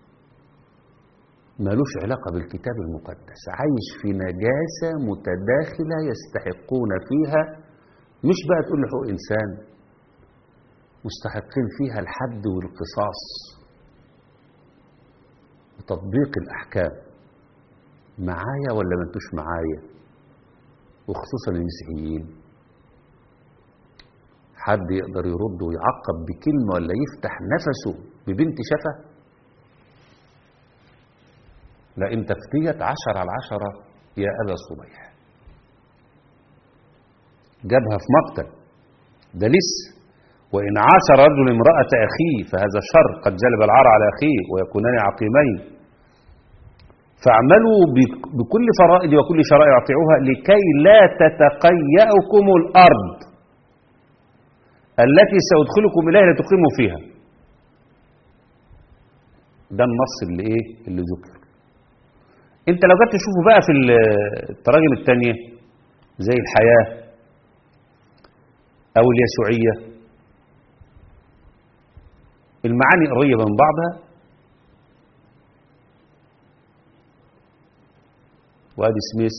[SPEAKER 2] مالوش علاقة بالكتاب المقدس، عايش في نجاسة متداخلة يستحقون فيها، مش بقى تقول له حقوق إنسان، مستحقين فيها الحد والقصاص وتطبيق الأحكام. معايا ولا ما انتوش معايا؟ وخصوصا المسيحيين. حد يقدر يرد ويعقب بكلمة ولا يفتح نفسه ببنت شفة؟ لا، انت فتيت 10/10 يا أبا صبيح. جابها في مقتل ده لسه. وإن عاشر رجل امرأة أخيه فهذا شر قد جلب العار على أخيه ويكونان عقيمين. فاعملوا بكل فرائض وكل شرائع اطيعوها لكي لا تتقيأكم الأرض التي سأدخلكم إليها لتقيموا فيها. ده النص اللي ذكر. انت لو جيت تشوفه بقى في التراجم التانية زي الحياة او اليسوعية، المعاني قريبة من بعضها. وادي سميث: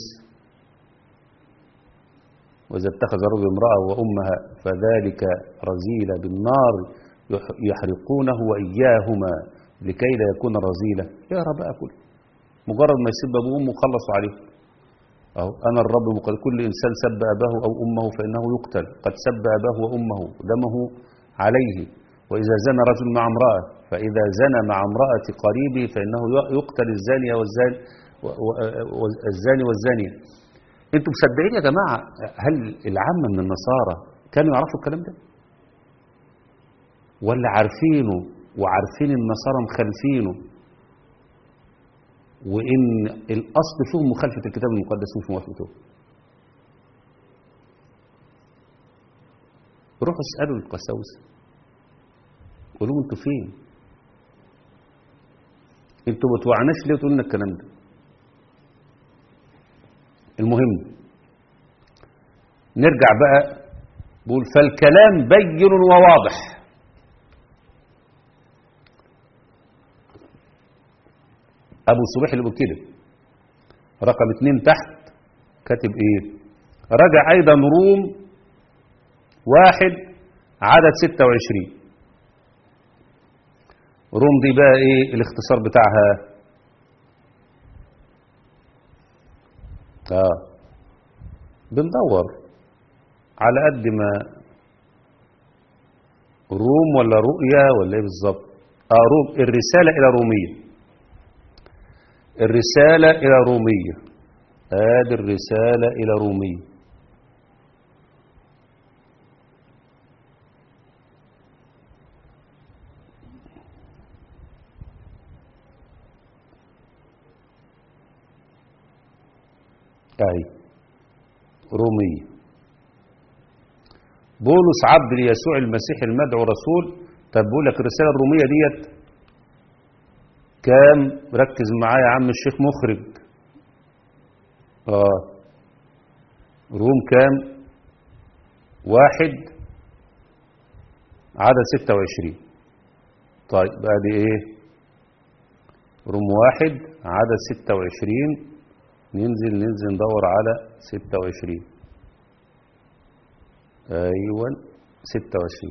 [SPEAKER 2] وإذا اتخذ رجل امرأة وأمها فذلك رذيلة بالنار يحرقونه وإياهما لكي لا يكون رذيلة. اقرا بقى كله، مجرد ما يسب أبوه وأمه خلصوا عليه. أهو أنا الرب مقال كل إنسان سب أباه أو أمه فإنه يقتل، قد سب أباه وأمه دمه عليه. وإذا زنى رجل مع امرأة فإذا زنى مع امرأة قريبه فإنه يقتل الزانية والزاني والزانية. انتوا مصدقين يا جماعة؟ هل العامة من النصارى كانوا يعرفوا الكلام ده؟ ولا عارفينه وعارفين النصارى مخالفينه وإن الأصل فيهم مخالفة الكتاب المقدس مش موافقته؟ روحوا اسألوا القساوسة قولوا انتوا فين؟ انتوا ما توعناش ليه تقولوا لنا الكلام ده؟ المهم نرجع بقى، بقول فالكلام بين وواضح. أبو صبيح اللي بيقول كده رقم 2 تحت كاتب ايه؟ رجع أيضا روم 1 عدد 26. روم دي بقى ايه الاختصار بتاعها؟ بندور على قد ما روم ولا رؤيا ولا ايه بالظبط. روم، الرسالة إلى رومية، الرسالة إلى رومية، ادي الرسالة إلى رومية. رومية. بولس عبد ليسوع المسيح المدعو رسول. طب بقول لك الرسالة الرومية ديت كام؟ ركز معايا يا عم الشيخ مخرج. روم كام؟ 1 عدد 26. طيب بقى دي ايه؟ روم 1 عدد 26 ننزل ندور على 26. أيوة 26.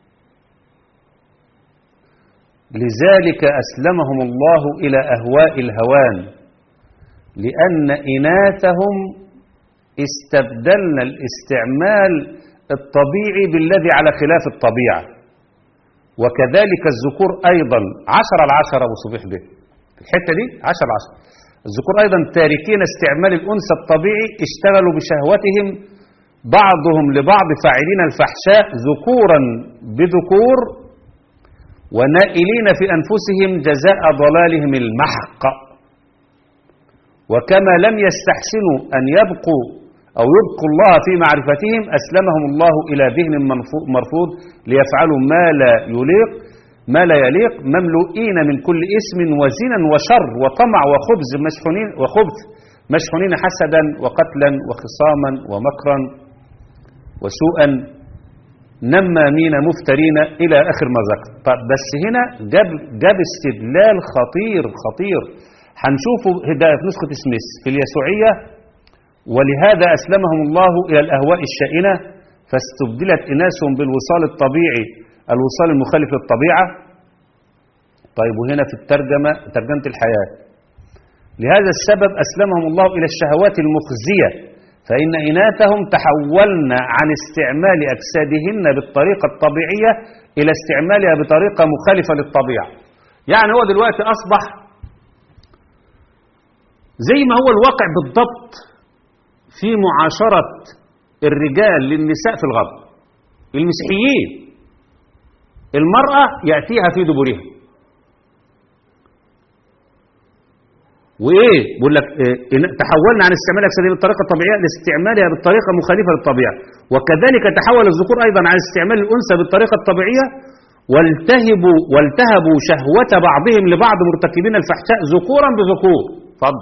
[SPEAKER 2] لذلك أسلمهم الله إلى أهواء الهوان لأن إناثهم استبدلنا الاستعمال الطبيعي بالذي على خلاف الطبيعة، وكذلك الذكور أيضا 10/10 وصبيح به الحتة دي 10/10. الذكور أيضا تاركين استعمال الأنثى الطبيعي اشتغلوا بشهوتهم بعضهم لبعض فاعلين الفحشاء ذكورا بذكور ونائلين في أنفسهم جزاء ضلالهم المحق. وكما لم يستحسنوا أن يبقوا الله في معرفتهم أسلمهم الله إلى ذهن مرفوض ليفعلوا ما لا يليق مملوئين من كل اسم وزنا وشر وطمع وخبث مشحونين حسدا وقتلا وخصاما ومكرا وسوءا نمامين مفترين إلى آخر ما ذكر. طب بس هنا جاب استدلال خطير هنشوفه ده في نسخة سميث في اليسوعية. ولهذا أسلمهم الله إلى الأهواء الشائنة فاستبدلت إناسهم بالوصال الطبيعي الوصال المخالف للطبيعة. طيب وهنا في ترجمة الحياة لهذا السبب أسلمهم الله إلى الشهوات المخزية فإن إناثهم تحولن عن استعمال أجسادهن بالطريقة الطبيعية إلى استعمالها بطريقة مخالفة للطبيعة. يعني هو دلوقتي أصبح زي ما هو الواقع بالضبط في معاشرة الرجال للنساء في الغرب. المسيحيين المرأة يأتيها في دبرها، وإيه بقول لك تحولنا عن استعمال أجسادهم بالطريقة الطبيعية لاستعمالها بالطريقة مخالفة للطبيعة، وكذلك تحول الذكور أيضا عن استعمال الأنثى بالطريقة الطبيعية والتهبوا شهوة بعضهم لبعض مرتكبين الفحشاء ذكورا بذكور. فضل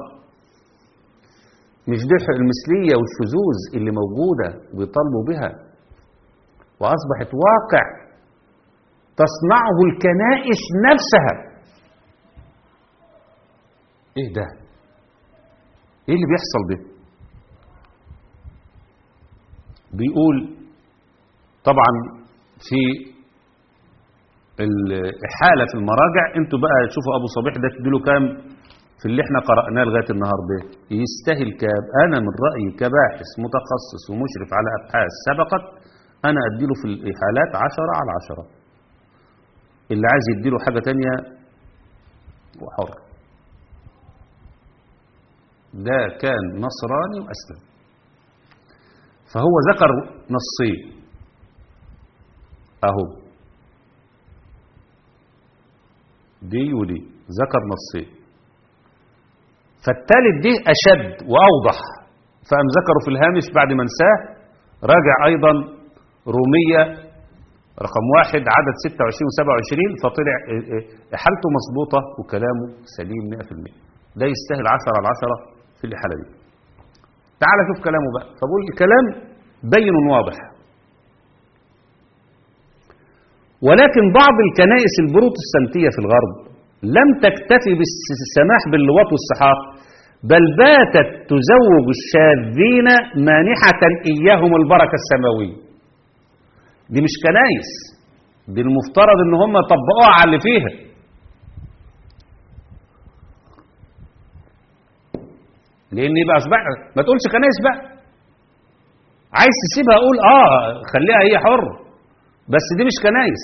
[SPEAKER 2] مش دي المثلية والشذوذ اللي موجودة ويطالبوا بها وأصبحت واقع تصنعه الكنائس نفسها. ايه ده؟ ايه اللي بيحصل ده؟ بيقول طبعا في الحالة في المراجع انتوا بقى تشوفوا ابو صبيح ده تديله كام في اللي احنا قرأناه لغاية النهاردة. يستاهل كام؟ انا من رأيي كباحث متخصص ومشرف على ابحاث سبقت انا اديله في الحالات 10/10. اللي عايز يديله حاجة تانية وحر. ده كان نصراني وأسلم. فهو ذكر نصين أهو دي ودي ذكر نصين، فالتالت دي أشد وأوضح فأم ذكروا في الهامش بعد ما انساه. راجع أيضا رومية رقم 1 عدد 26 و27 فطلع حالته مظبوطة وكلامه سليم 100%. ده يستاهل 10/10 في الحالة دي. تعال شوف كلامه بقى. فبقول الكلام بين واضح. ولكن بعض الكنائس البروتستانتية في الغرب لم تكتفي بالسماح باللواط والسحاق بل باتت تزوج الشاذين مانحة إياهم البركة السماوية. دي مش كنائس، دي المفترض ان هم طبقوها على اللي فيها. لان يبقى ما تقولش كنائس بقى، عايز تسيبها اقول خليها هي حر، بس دي مش كنائس،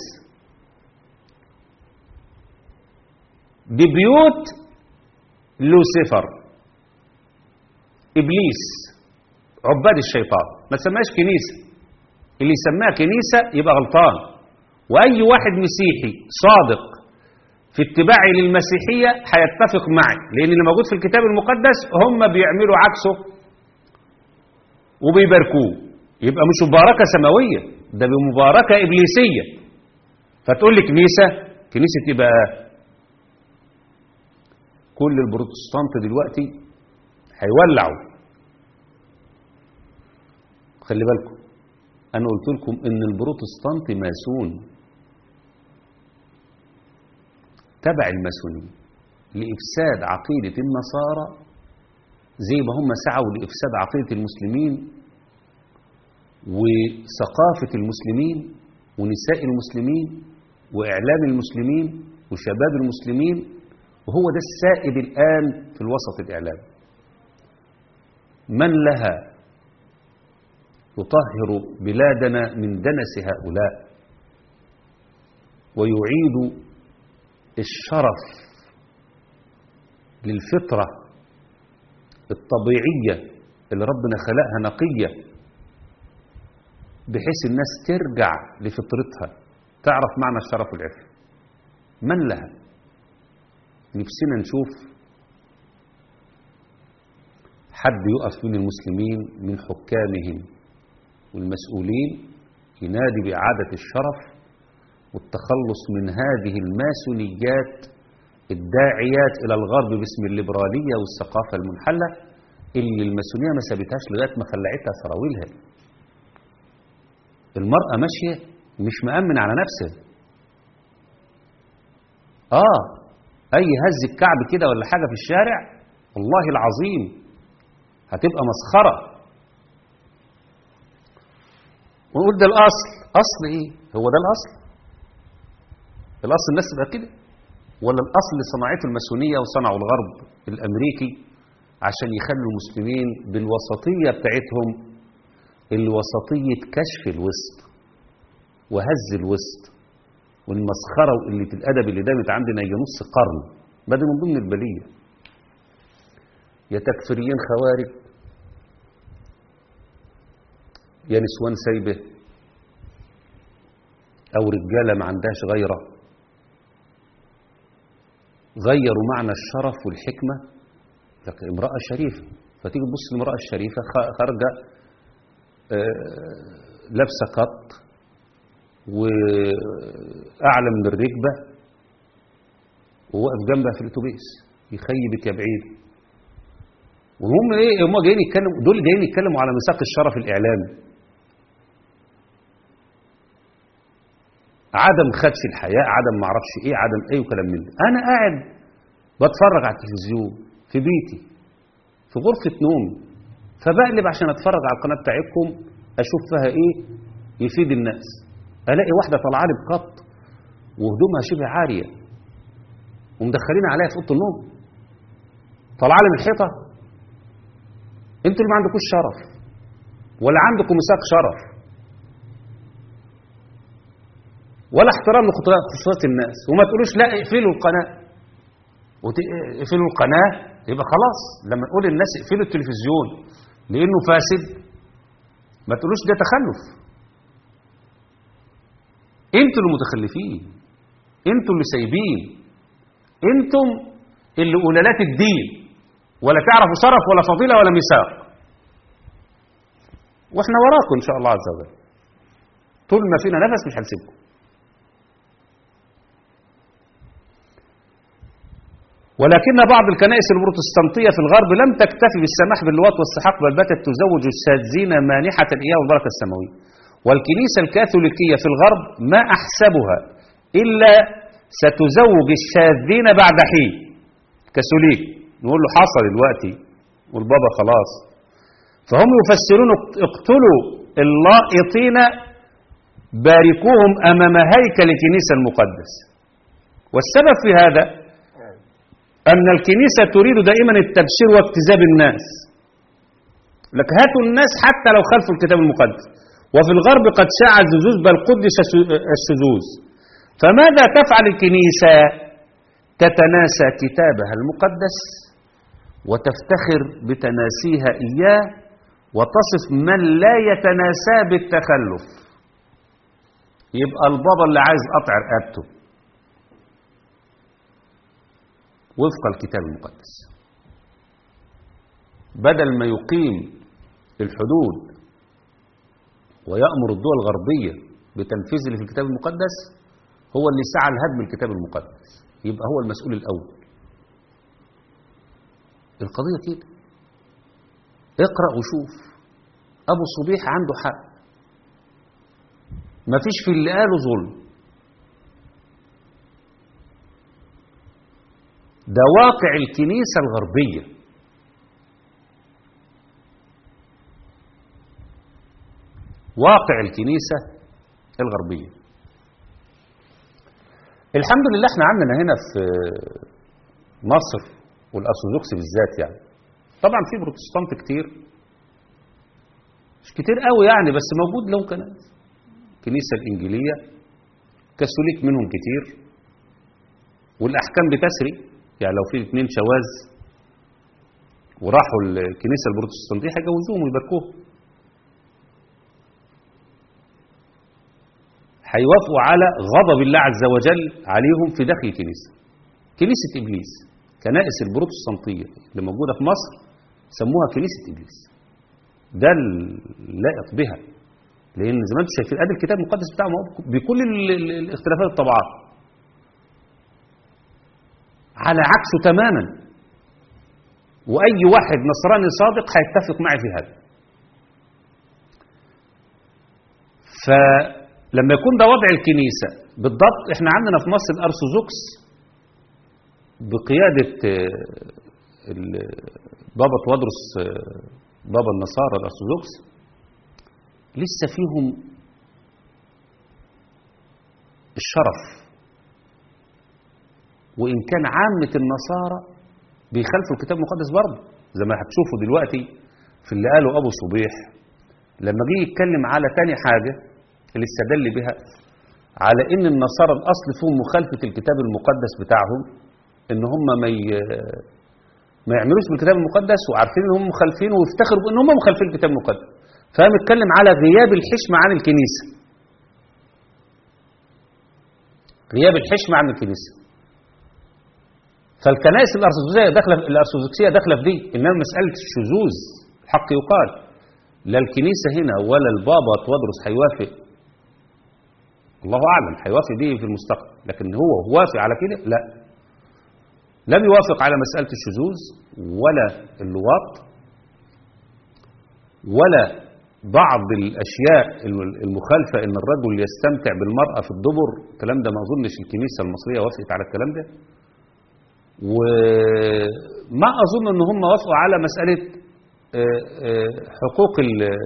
[SPEAKER 2] دي بيوت لوسيفر ابليس عباد الشيطان. ما تسميهاش كنيسه، اللي يسميها كنيسه يبقى غلطان. واي واحد مسيحي صادق في اتباعي للمسيحية هيتفق معي، لأن اللي موجود في الكتاب المقدس هم بيعملوا عكسه وبيباركوه. يبقى مش مباركة سماوية، ده بمباركة إبليسية. فتقول لي كنيسة يبقى كل البروتستانت دلوقتي هيولعوا. خلي بالكم أنا قلت لكم إن البروتستانت ماسون تبع الماسونية لإفساد عقيدة النصارى زي ما هم سعوا لإفساد عقيدة المسلمين وثقافة المسلمين ونساء المسلمين وإعلام المسلمين وشباب المسلمين، وهو ده السائد الآن في الوسط الإعلامي. من لها يطهر بلادنا من دنس هؤلاء ويعيد الشرف للفطرة الطبيعية اللي ربنا خلقها نقية، بحيث الناس ترجع لفطرتها تعرف معنى الشرف والعفة. من لها؟ نفسنا نشوف حد يقف بين المسلمين من حكامهم والمسؤولين ينادي بإعادة الشرف والتخلص من هذه الماسونيات الداعيات إلى الغرب باسم الليبرالية والثقافة المنحلة اللي الماسونية ما سابتهاش لغاية ما خلعتها سراويلها. المرأة ماشية مش مأمن على نفسها. أي هز الكعب كده ولا حاجة في الشارع والله العظيم هتبقى مسخرة. ونقول ده الأصل. أصل إيه؟ هو ده الأصل؟ الأصل الناس تبقى كده؟ ولا الأصل اللي صنعته الماسونية وصنعه الغرب الأمريكي عشان يخلوا المسلمين بالوسطية بتاعتهم، الوسطية كشف الوسط وهز الوسط والمسخرة وقلة الأدب اللي دامت عندنا يجي نص قرن، بدل من ضمن البلية. يا تكفيريين خوارج، يا نسوان سايبة، أو رجالة ما عندهاش غيرة، غيروا معنى الشرف والحكمة. لكن امرأة شريفة، فتيجي تبص للمرأة الشريفة خارجة لابسة قط وأعلى من الركبة وواقف جنبها في الأتوبيس، يخيبك يا بعيد. وهم ايه؟ هم جايين يتكلموا، دول جايين يتكلموا على ميثاق الشرف الإعلامي، عدم خدش الحياء، عدم معرفش ايه، عدم ايه وكلام من ده. انا قاعد بتفرج على التلفزيون في بيتي في غرفة نومي، فبقلب عشان اتفرج على القناة بتاعتكم اشوف فيها ايه يفيد الناس، الاقي واحدة طالعه لي بقط وهدومها شبه عارية ومدخلين عليها في اوضه النوم، طالعه لي من الحيطة. انتوا اللي ما عندكوش شرف ولا عندكم ميثاق شرف ولا احترام لخصوصيات الناس، وما تقولوش لا اقفلوا القناة. اقفلوا القناة يبقى خلاص. لما نقول للناس اقفلوا التلفزيون لانه فاسد، ما تقولوش ده تخلف. انتوا اللي متخلفين، انتوا اللي سايبين، انتم اللي قلالات الدين، ولا تعرفوا شرف ولا فضيلة ولا ميثاق. واحنا وراكم ان شاء الله عز وجل، طول ما فينا نفس مش هنسيبكم. ولكن بعض الكنائس البروتستانتية في الغرب لم تكتفي بالسماح باللواط والسحاق، بل باتت تزوج الشاذين مانحة الإياه والبركة السماوية. والكنيسة الكاثوليكية في الغرب ما أحسبها إلا ستزوج الشاذين بعد حين. كاثوليك نقول له حصل دلوقتي والبابا خلاص. فهم يفسرون اقتلوا اللائطين باركوهم أمام هيكل الكنيسة المقدس. والسبب في هذا أن الكنيسة تريد دائما التبشير واجتذاب الناس، لك هاتوا الناس حتى لو خلفوا الكتاب المقدس. وفي الغرب قد شاع الشذوذ بل قدس الشذوذ. فماذا تفعل الكنيسة؟ تتناسى كتابها المقدس وتفتخر بتناسيها إياه، وتصف من لا يتناسى بالتخلف. يبقى البابا اللي عايز قطع رقبته وفق الكتاب المقدس، بدل ما يقيم الحدود ويأمر الدول الغربية بتنفيذ اللي في الكتاب المقدس، هو اللي سعى لهدم الكتاب المقدس، يبقى هو المسؤول الأول. القضية كده، اقرأ وشوف. أبو صبيح عنده حق، مفيش في اللي قاله ظلم، ده واقع الكنيسة الغربية. واقع الكنيسة الغربية. الحمد لله احنا عندنا هنا في مصر والأرثوذكس بالذات يعني طبعا في بروتستانت كتير، مش كتير قوي يعني بس موجود لهم كنائس. الكنيسة الإنجيلية كاثوليك منهم كتير، والأحكام بتسري يعني لو في 2 شواذ وراحوا الكنيسة البروتستانتية هيجوزوهم ويباركوهم، هيوافقوا على غضب الله عز وجل عليهم في داخل الكنيسة. كنيسة إبليس، كنائس البروتستانتية اللي موجودة في مصر سموها كنيسة إبليس، ده اللائق بها، لأن زي ما انتم شايفين ادي الكتاب المقدس بتاعهم بكل الاختلافات الطبعات على عكسه تماما، وأي واحد نصراني صادق هيتفق معي في هذا. فلما يكون ده وضع الكنيسة بالضبط، احنا عندنا في مصر الأرثوذكس بقيادة بابا توادرس بابا النصارى الأرثوذكس لسه فيهم الشرف، وإن كان عامة النصارى بيخالفوا الكتاب المقدس برضه، زي ما هتشوفوا دلوقتي في اللي قاله أبو صبيح لما جه يتكلم على تاني حاجة اللي استدل بها على إن النصارى الأصل فيهم مخالفة الكتاب المقدس بتاعهم، إن هم ما يعملوش بالكتاب المقدس وعارفين إن هم مخالفين ويفتخروا بإن هم مخالفين الكتاب المقدس. فهم اتكلم على غياب الحشمة عن الكنيسة، غياب الحشمة عن الكنيسة. فالكنائس الأرثوذكسية داخلة في دي، إنما مسألة الشذوذ الحق يقال لا الكنيسة هنا ولا البابا توادرس هيوافق، الله أعلم هيوافق دي في المستقبل، لكن هو وافق على كده؟ لا، لم يوافق على مسألة الشذوذ ولا اللواط ولا بعض الأشياء المخالفة إن الرجل يستمتع بالمرأة في الدبر. الكلام ده ما أظنش الكنيسة المصرية وافقت على الكلام ده، وما أظن أن هم وافقوا على مسألة حقوق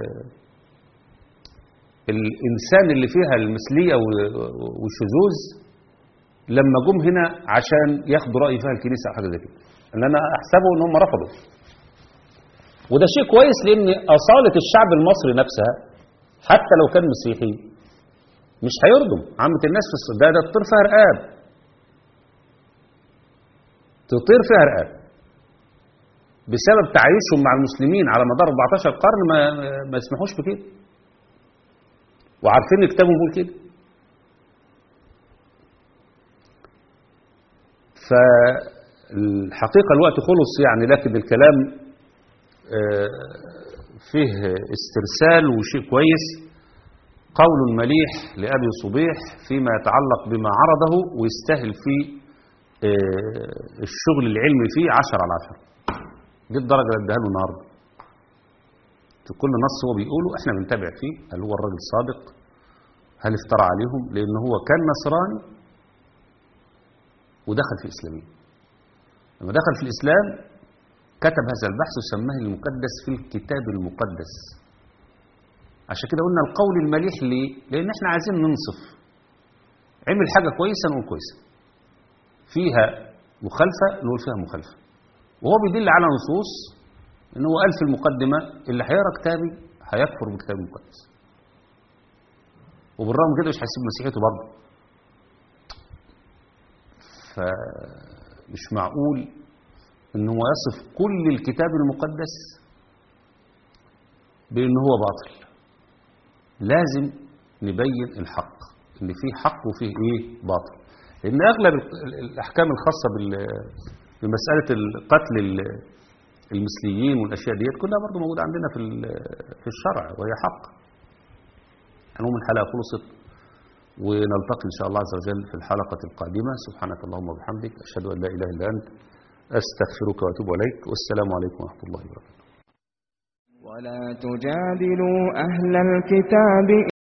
[SPEAKER 2] الإنسان اللي فيها المثلية والشذوذ لما جم هنا عشان ياخدوا رأي فيها الكنيسة أو حاجة زي كده، اللي أنا أحسبه أن هم رفضوا. وده شيء كويس، لأن أصالة الشعب المصري نفسها حتى لو كان مسيحي مش هيرضم عامة الناس في ده تطير فيها رقاب، تطير فيها رقاب بسبب تعايشهم مع المسلمين على مدار 14 قرن. ما يسمحوش بكده، وعارفين كتابهم بيقول كده. فالحقيقة الوقت خلص يعني، لكن الكلام فيه استرسال وشيء كويس. قول مليح لأبي صبيح فيما يتعلق بما عرضه، ويستاهل فيه الشغل العلمي فيه 10 على 10. دي الدرجة اللي اديها له النهارده. في كل نص هو بيقوله احنا بنتابع فيه، هل هو الراجل صادق؟ هل افترى عليهم؟ لأن هو كان نصراني ودخل في الإسلامية. لما دخل في الإسلام كتب هذا البحث وسماه المقدس في الكتاب المقدس. عشان كده قلنا القول المليح ليه؟ لأن احنا عايزين ننصف. عمل حاجة كويسة نقول كويسة، فيها مخالفة نقول فيها مخالفة، وهو بيدل على نصوص ان هو قال في المقدمة اللي هيقرا كتابي هيكفر بالكتاب المقدس، وبالرغم كده مش هيسيب مسيحيته برضه. فمش معقول ان هو يصف كل الكتاب المقدس بان هو باطل. لازم نبين الحق، ان فيه حق وفيه ايه باطل، لان اغلب الاحكام الخاصة بمسألة القتل المثليين والاشياء ديت كلها برضه موجودة عندنا في الشرع، وهي حق. المهم الحلقة خلصت، ونلتقي إن شاء الله عز وجل في الحلقة القادمة. سبحانك اللهم وبحمدك، أشهد أن لا إله إلا أنت، أستغفرك وأتوب إليك، والسلام عليكم ورحمة الله وبركاته.
[SPEAKER 1] ولا تجادلوا أهل الكتاب